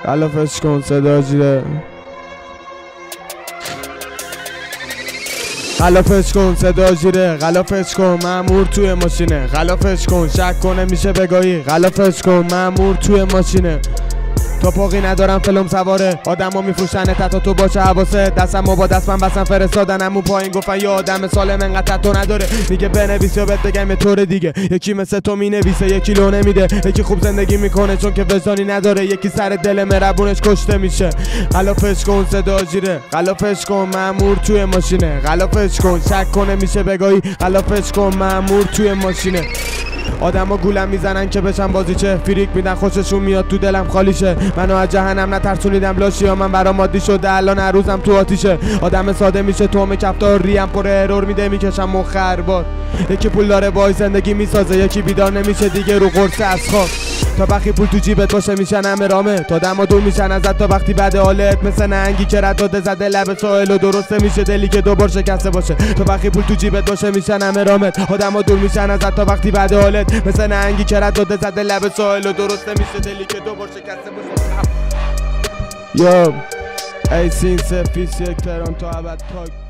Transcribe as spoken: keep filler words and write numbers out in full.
غلافش کن صدا جیره غلافش کن صدا جیره غلافش کن مامور توی ماشینه غلافش کن شک کنه میشه بگاهی غلافش کن مامور توی ماشینه توپاقی ندارم فلم سواره آدمو میفروشن تا تو باشه حواسه دستمو با دست من بسن فرستادن امو پایین گفتن یه آدم سالم انقدر تو نداره میگه بنویس یا بهت بگم یه طور دیگه یکی مثل تو مینویسه یکی لو نمیده یکی خوب زندگی میکنه چون که وجدانی نداره یکی سر دل مهربونش کشته میشه غلافش کن صدا جیره غلافش کن مامور توی ماشینه غلافش کن شک کنه میشه بگاهی غلافش کن مامور توی ماشینه آدما گولم میزنن که بشن بازیچه فریک میدن خوششون میاد تو دلم خالیشه منو از جهنم نترسونیدم لاشی ها من برام عادی شده الان هر روزم تو آتیشه آدم ساده میشه توم کفتار ریم پر ارور میده میکشم مخربار یکی پول داره باهاش زندگی میسازه یکی بیدار نمیشه دیگه رو قرص از خواب تا وقتی پول تو جیبت باشه میشن همه رامه تا دما دور میشن ازت تا وقتی بعد حالت مثل نهنگی که رد داده زده لب ساحل و درسته میشه دلی که دوبار شکسته باشه تا وقتی پول تو جیبت باشه میشن همه رامت آدما دور میشن ازت تا وقتی بعد حالت مثل نهنگی که رد داده زده لب ساحل و درسته میشه دلی که دوبار شکسته باشه. یا ای سین سفیس یک تهران تا ابد پاک